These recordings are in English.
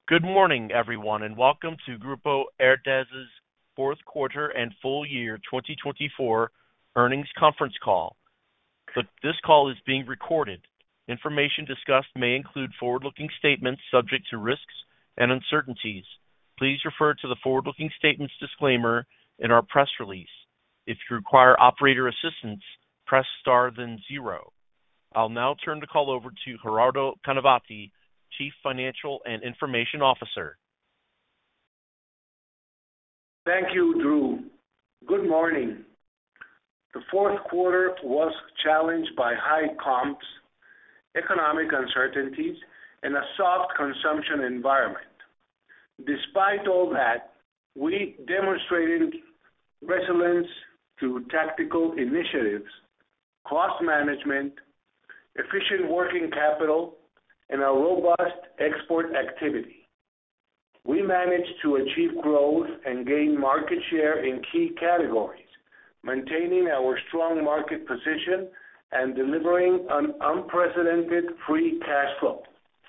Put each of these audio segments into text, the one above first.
Good morning, everyone, and welcome to Grupo Herdez's fourth quarter and full year 2024 earnings conference call. This call is being recorded. Information discussed may include forward-looking statements subject to risks and uncertainties. Please refer to the forward-looking statements disclaimer in our press release. If you require operator assistance, press star then zero. I'll now turn the call over to Gerardo Canavati, Chief Financial and Information Officer. Thank you, Drew. Good morning. The fourth quarter was challenged by high comps, economic uncertainties, and a soft consumption environment. Despite all that, we demonstrated resilience through tactical initiatives, cost management, efficient working capital, and a robust export activity. We managed to achieve growth and gain market share in key categories, maintaining our strong market position and delivering an unprecedented free cash flow.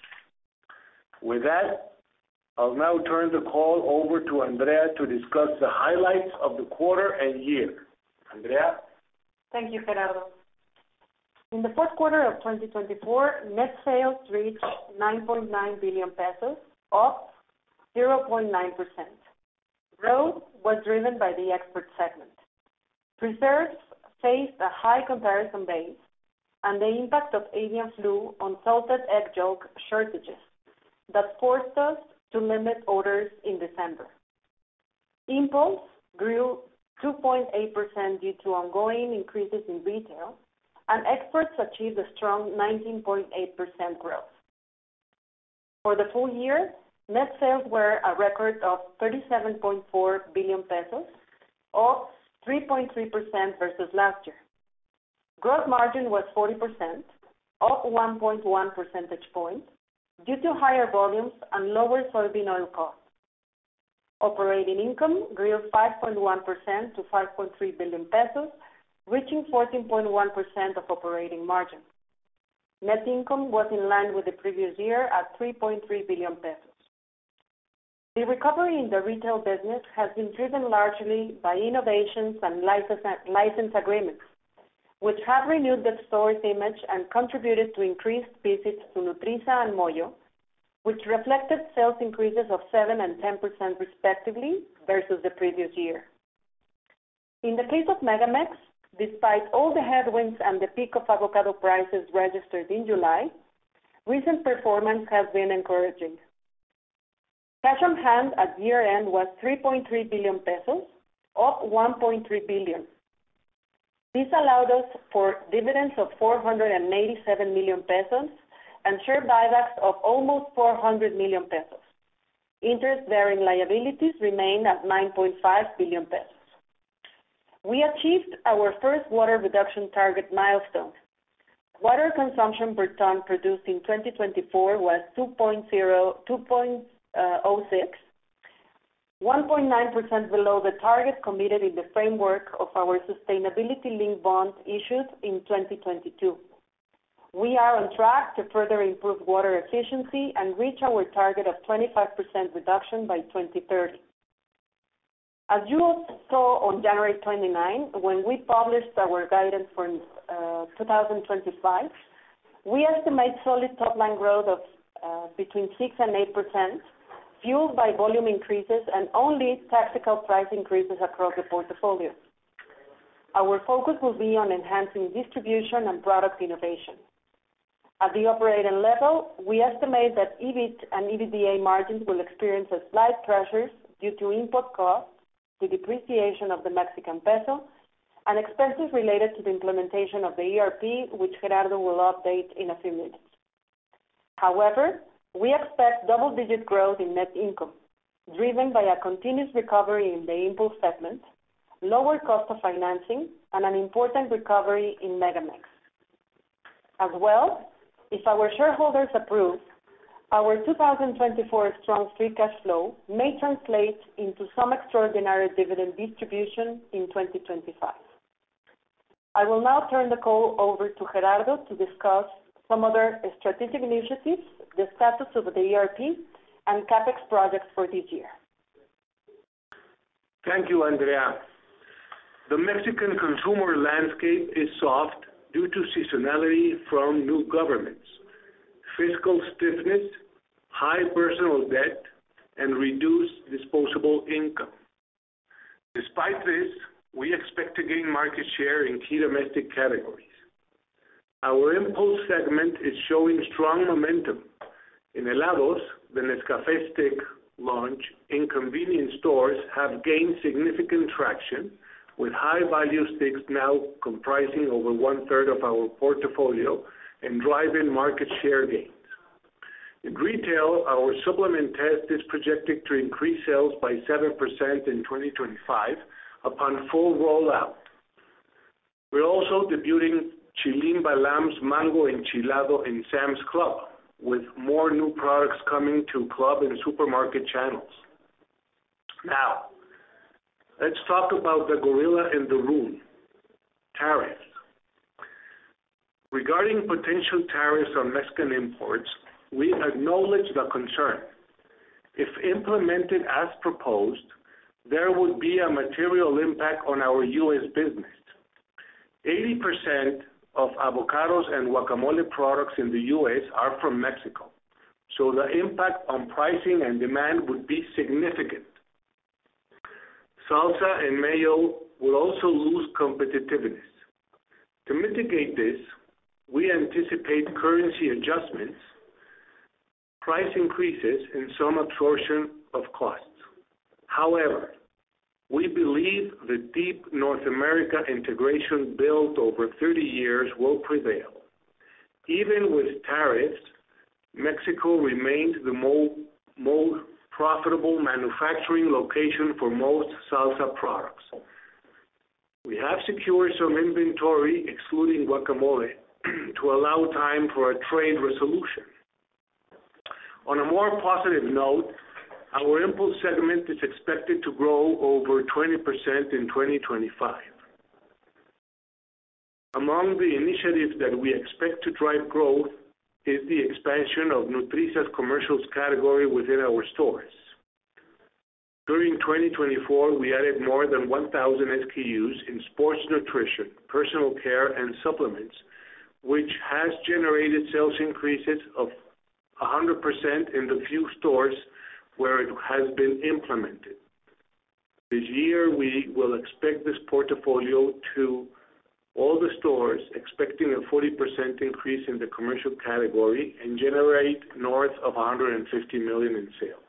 With that, I'll now turn the call over to Andrea to discuss the highlights of the quarter and year. Andrea? Thank you, Gerardo. In the fourth quarter of 2024, net sales reached 9.9 billion pesos, up 0.9%. Growth was driven by the export segment. Preserves faced a high comparison base and the impact of avian flu on salted egg yolk shortages that forced us to limit orders in December. Impulse grew 2.8% due to ongoing increases in retail, and exports achieved a strong 19.8% growth. For the full year, net sales were a record of 37.4 billion pesos, up 3.3% versus last year. Gross margin was 40%, up 1.1 percentage points due to higher volumes and lower soybean oil costs. Operating income grew 5.1% to 5.3 billion pesos, reaching 14.1% of operating margin. Net income was in line with the previous year at 3.3 billion pesos. The recovery in the retail business has been driven largely by innovations and license agreements, which have renewed the store's image and contributed to increased visits to Nutrisa and Moyo, which reflected sales increases of 7% and 10% respectively versus the previous year. In the case of Megamex, despite all the headwinds and the peak of avocado prices registered in July, recent performance has been encouraging. Cash on hand at year-end was 3.3 billion pesos, up 1.3 billion. This allowed us for dividends of 487 million pesos and share buybacks of almost 400 million pesos. Interest-bearing liabilities remain at 9.5 billion pesos. We achieved our first water reduction target milestone. Water consumption per ton produced in 2024 was 2.06, 1.9% below the target committed in the framework of our sustainability-linked bond issued in 2022. We are on track to further improve water efficiency and reach our target of 25% reduction by 2030. As you saw on January 29, when we published our guidance for 2025, we estimate solid top-line growth of between 6% and 8%, fueled by volume increases and only tactical price increases across the portfolio. Our focus will be on enhancing distribution and product innovation. At the operating level, we estimate that EBIT and EBITDA margins will experience a slight pressures due to input costs, the depreciation of the Mexican peso, and expenses related to the implementation of the ERP, which Gerardo will update in a few minutes. However, we expect double-digit growth in net income, driven by a continuous recovery in the impulse segment, lower cost of financing, and an important recovery in Megamex. As well, if our shareholders approve, our 2024 strong free cash flow may translate into some extraordinary dividend distribution in 2025. I will now turn the call over to Gerardo to discuss some other strategic initiatives, the status of the ERP, and CapEx projects for this year. Thank you, Andrea. The Mexican consumer landscape is soft due to seasonality from new governments, fiscal stiffness, high personal debt, and reduced disposable income. Despite this, we expect to gain market share in key domestic categories. Our impulse segment is showing strong momentum. In helados, the Nescafé stick launch in convenience stores have gained significant traction, with high-value sticks now comprising over one-third of our portfolio and driving market share gains. In retail, our supplement test is projected to increase sales by 7% in 2025 upon full rollout. We're also debuting Chilim Balam's Mango Enchilado in Sam's Club, with more new products coming to club and supermarket channels. Now, let's talk about the gorilla in the room, tariffs. Regarding potential tariffs on Mexican imports, we acknowledge the concern. If implemented as proposed, there would be a material impact on our U.S. business. 80% of avocados and guacamole products in the U.S. are from Mexico, so the impact on pricing and demand would be significant. Salsa and mayo will also lose competitiveness. To mitigate this, we anticipate currency adjustments, price increases, and some absorption of costs. However, we believe the deep North America integration built over 30 years will prevail. Even with tariffs, Mexico remains the most profitable manufacturing location for most salsa products. We have secured some inventory, excluding guacamole, to allow time for a trade resolution. On a more positive note, our impulse segment is expected to grow over 20% in 2025. Among the initiatives that we expect to drive growth is the expansion of Nutrisa's commercials category within our stores. During 2024, we added more than 1,000 SKUs in sports nutrition, personal care, and supplements, which has generated sales increases of 100% in the few stores where it has been implemented. This year, we will expect this portfolio to all the stores, expecting a 40% increase in the commercial category and generate north of $150 million in sales.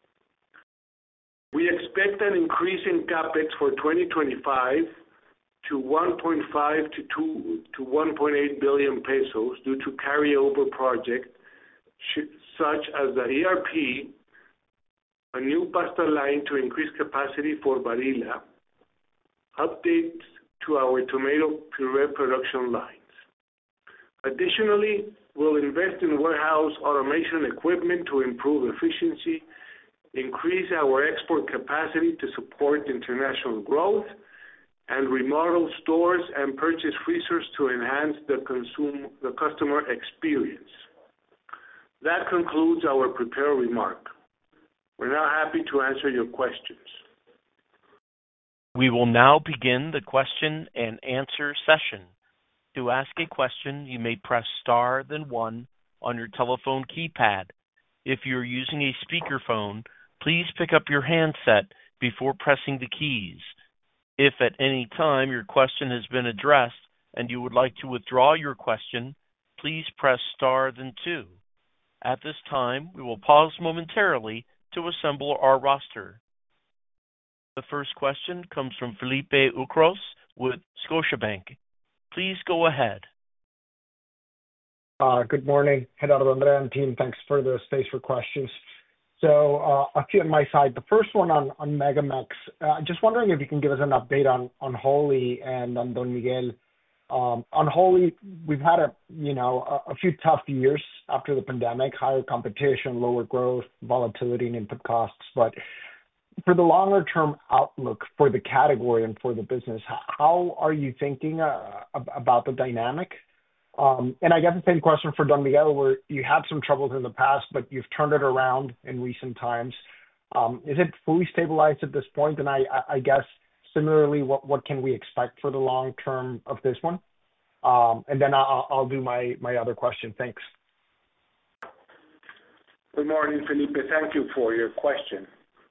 We expect an increase in CapEx for 2025 to 1.5 to 1.8 billion pesos due to carryover projects such as the ERP, a new pasta line to increase capacity for Barilla, updates to our tomato puree production lines. Additionally, we'll invest in warehouse automation equipment to improve efficiency, increase our export capacity to support international growth, and remodel stores and purchase freezers to enhance the customer experience. That concludes our prepared remark. We're now happy to answer your questions. We will now begin the question and answer session. To ask a question, you may press star then one on your telephone keypad. If you're using a speakerphone, please pick up your handset before pressing the keys. If at any time your question has been addressed and you would like to withdraw your question, please press star then two. At this time, we will pause momentarily to assemble our roster. The first question comes from Felipe Ucros with Scotiabank. Please go ahead. Good morning, Gerardo, Andrea, and team. Thanks for the space for questions. So a few on my side. The first one on MegaMex. Just wondering if you can give us an update on Wholly and on Don Miguel. On Wholly, we've had a few tough years after the pandemic, higher competition, lower growth, volatility in input costs. But for the longer-term outlook for the category and for the business, how are you thinking about the dynamic? And I guess the same question for Don Miguel, where you had some troubles in the past, but you've turned it around in recent times. Is it fully stabilized at this point? And I guess similarly, what can we expect for the long term of this one? And then I'll do my other question. Thanks. Good morning, Felipe. Thank you for your question.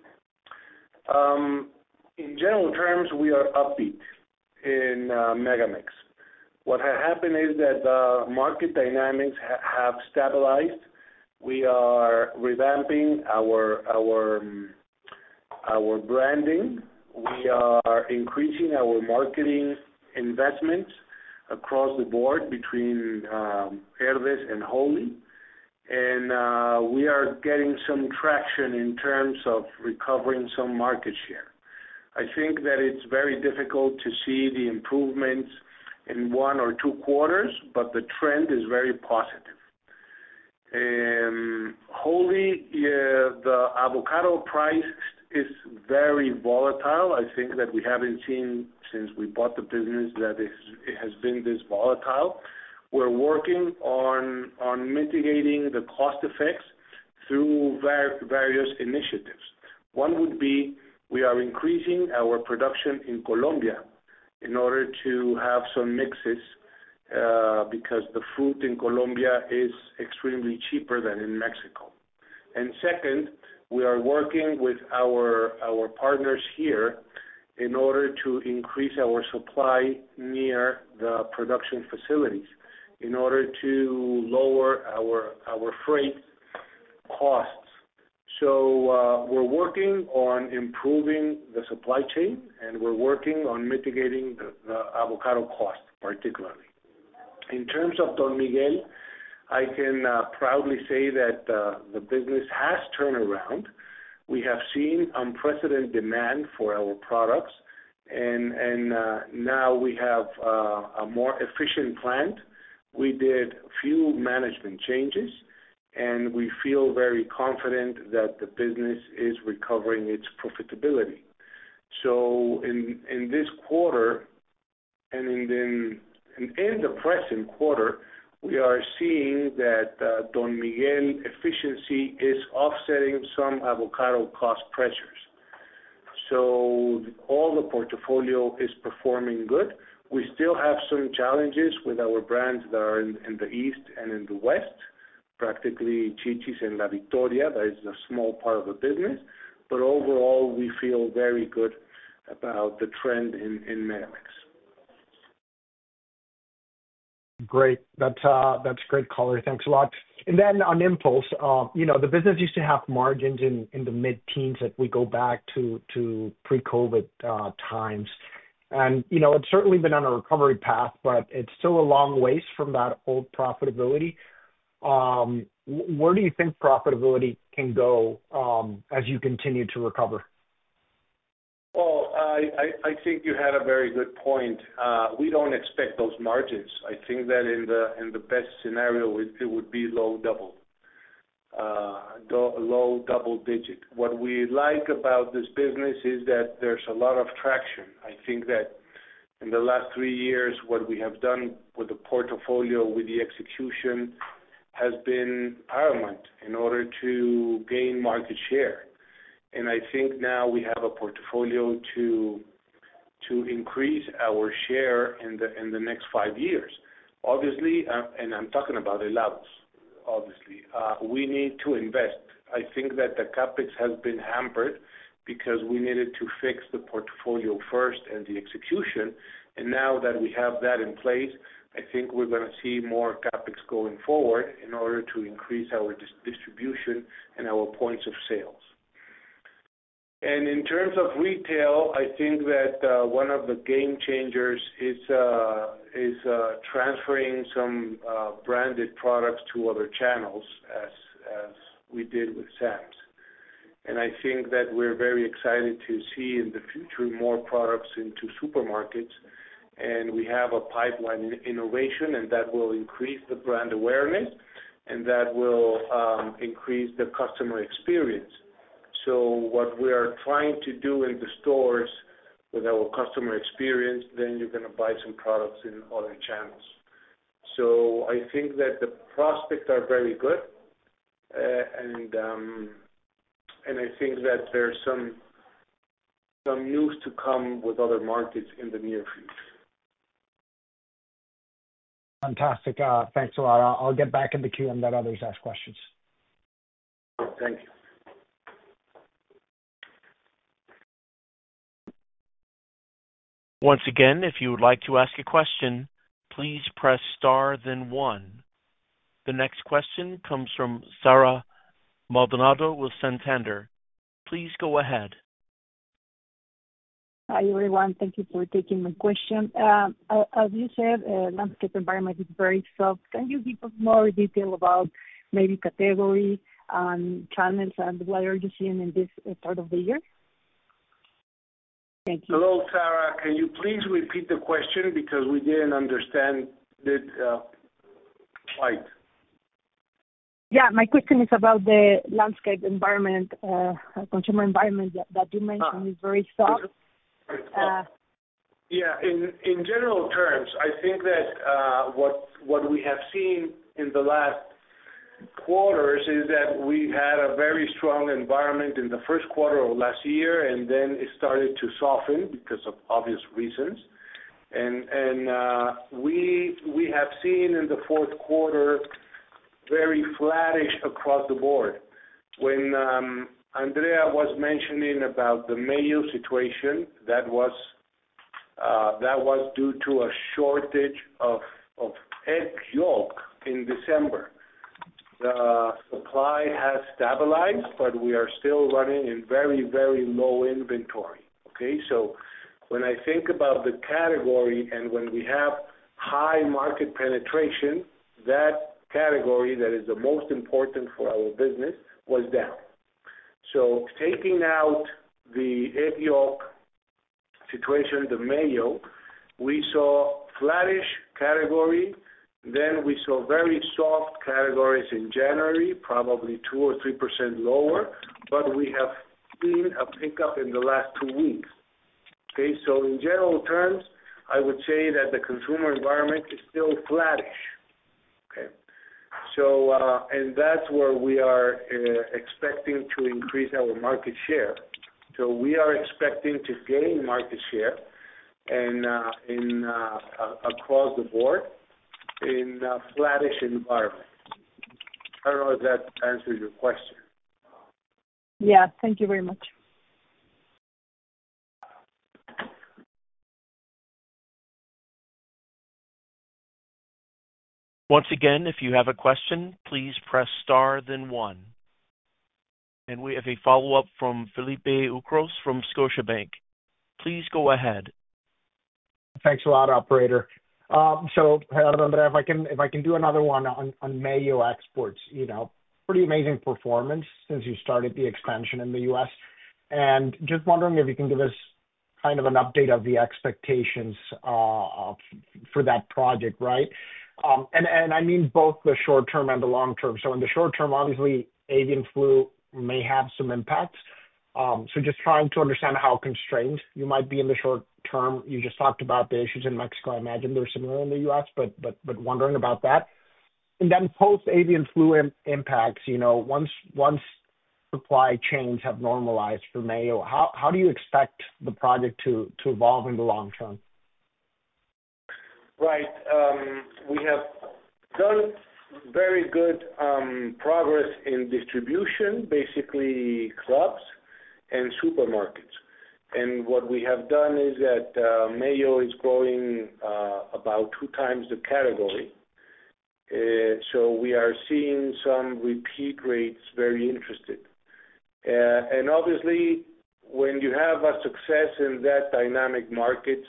In general terms, we are upbeat in MegaMex. What has happened is that the market dynamics have stabilized. We are revamping our branding. We are increasing our marketing investments across the board between Herdez and Wholly. And we are getting some traction in terms of recovering some market share. I think that it's very difficult to see the improvements in 1 or 2 quarters, but the trend is very positive. Wholly, the avocado price is very volatile. I think that we haven't seen since we bought the business that it has been this volatile. We're working on mitigating the cost effects through various initiatives. One would be we are increasing our production in Colombia in order to have some mixes because the fruit in Colombia is extremely cheaper than in Mexico. And second, we are working with our partners here in order to increase our supply near the production facilities in order to lower our freight costs. So we're working on improving the supply chain, and we're working on mitigating the avocado cost, particularly. In terms of Don Miguel, I can proudly say that the business has turned around. We have seen unprecedented demand for our products, and now we have a more efficient plant. We did a few management changes, and we feel very confident that the business is recovering its profitability. So in this quarter and in the present quarter, we are seeing that Don Miguel efficiency is offsetting some avocado cost pressures. So all the portfolio is performing good. We still have some challenges with our brands that are in the east and in the west, practically Chi-Chi's and La Victoria. That is a small part of the business. But overall, we feel very good about the trend in MegaMex. Great. That's great color. Thanks a lot. And then on Impulse, the business used to have margins in the mid-teens if we go back to pre-COVID times. And, it's certainly been on a recovery path, but it's still a long ways from that old profitability. Where do you think profitability can go as you continue to recover? Well, I think you had a very good point. We don't expect those margins. I think that in the best scenario, it would be low double digit. What we like about this business is that there's a lot of traction. I think that in the last 3 years, what we have done with the portfolio, with the execution, has been paramount in order to gain market share. And I think now we have a portfolio to increase our share in the next 5 years. Obviously, and I'm talking about helados, obviously, we need to invest. I think that the CapEx has been hampered because we needed to fix the portfolio first and the execution. And now that we have that in place, I think we're going to see more CapEx going forward in order to increase our distribution and our points of sales. And in terms of retail, I think that one of the game changers is transferring some branded products to other channels, as we did with Sam's. And I think that we're very excited to see in the future more products into supermarkets. And we have a pipeline in innovation, and that will increase the brand awareness, and that will increase the customer experience. So what we are trying to do in the stores with our customer experience, then you're going to buy some products in other channels. So I think that the prospects are very good, and I think that there's some news to come with other markets in the near future. Fantastic. Thanks a lot. I'll get back in the queue and let others ask questions. Thank you. Once again, if you would like to ask a question, please press star then one. The next question comes from Sara Maldonado with Santander. Please go ahead. Hi, everyone. Thank you for taking my question. As you said, landscape environment is very soft. Can you give us more detail about maybe category and channels, and what are you seeing in this part of the year? Thank you. Hello, Sarah. Can you please repeat the question because we didn't understand it quite. Yeah, my question is about the landscape environment, consumer environment that you mentioned is very soft. Yeah, in general terms, I think that what we have seen in the last quarters is that we had a very strong environment in the first quarter of last year, and then it started to soften because of obvious reasons. And we have seen in the fourth quarter very flattish across the board. When Andrea was mentioning about the mayo situation, that was due to a shortage of egg yolk in December. The supply has stabilized, but we are still running in very, very low inventory. Okay, so when I think about the category and when we have high market penetration, that category that is the most important for our business was down. So taking out the egg yolk situation, the mayo, we saw flattish category. Then we saw very soft categories in January, probably 2 or 3% lower, but we have seen a pickup in the last 2 weeks. Okay, so in general terms, I would say that the consumer environment is still flattish. Okay, so and that's where we are expecting to increase our market share. So we are expecting to gain market share and across the board in a flattish environment. I don't know if that answers your question. Yeah, thank you very much. Once again, if you have a question, please press star then one. And we have a follow-up from Felipe Ucros from Scotiabank. Please go ahead. Thanks a lot, operator. So, Andrea, if I can do another one on mayo exports, you know, pretty amazing performance since you started the expansion in the U.S. And just wondering if you can give us kind of an update of the expectations for that project, right? And I mean both the short term and the long term. So in the short term, obviously, avian flu may have some impacts. So just trying to understand how constrained you might be in the short term. You just talked about the issues in Mexico. I imagine they're similar in the U.S., but wondering about that. And then post avian flu impacts, you know, once supply chains have normalized for mayo, how do you expect the project to evolve in the long term? Right. We have done very good progress in distribution, basically clubs and supermarkets. And what we have done is that mayo is growing about 2 times the category. So we are seeing some repeat rates very interested. And obviously, when you have a success in that dynamic markets,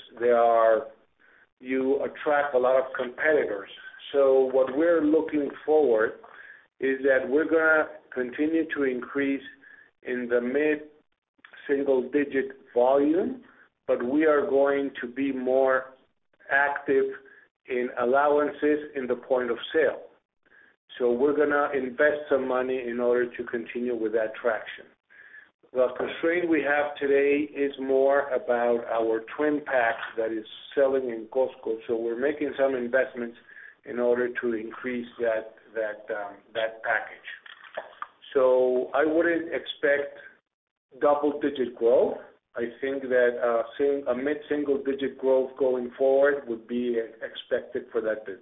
you attract a lot of competitors. So what we're looking forward is that we're going to continue to increase in the mid-single-digit volume, but we are going to be more active in allowances in the point of sale. So we're going to invest some money in order to continue with that traction. The constraint we have today is more about our twin pack that is selling in Costco. So we're making some investments in order to increase that package. So I wouldn't expect double-digit growth. I think that a mid-single-digit growth going forward would be expected for that business.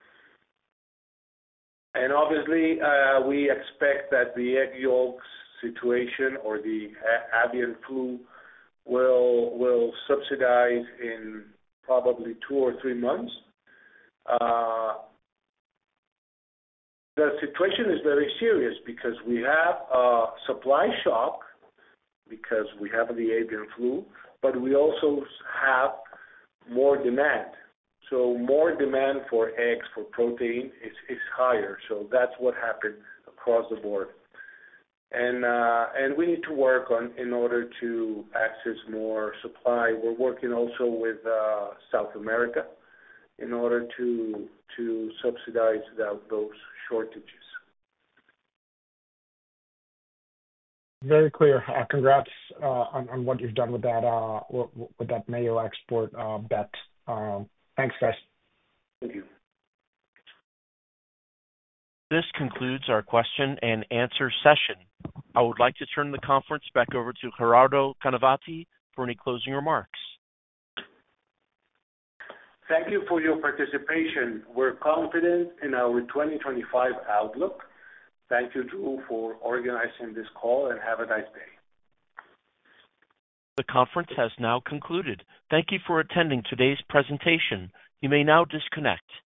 And obviously, we expect that the egg yolks situation or the avian flu will subsidize in probably 2 or 3 months. The situation is very serious because we have a supply shock because we have the avian flu, but we also have more demand. So more demand for eggs, for protein, is higher. So that's what happened across the board. And we need to work on in order to access more supply. We're working also with South America in order to subsidize those shortages. Very clear. Congrats on what you've done with that mayo export bet. Thanks, guys. Thank you. This concludes our question and answer session. I would like to turn the conference back over to Gerardo Canavati for any closing remarks. Thank you for your participation. We're confident in our 2025 outlook. Thank you, Drew, for organizing this call, and have a nice day. The conference has now concluded. Thank you for attending today's presentation. You may now disconnect.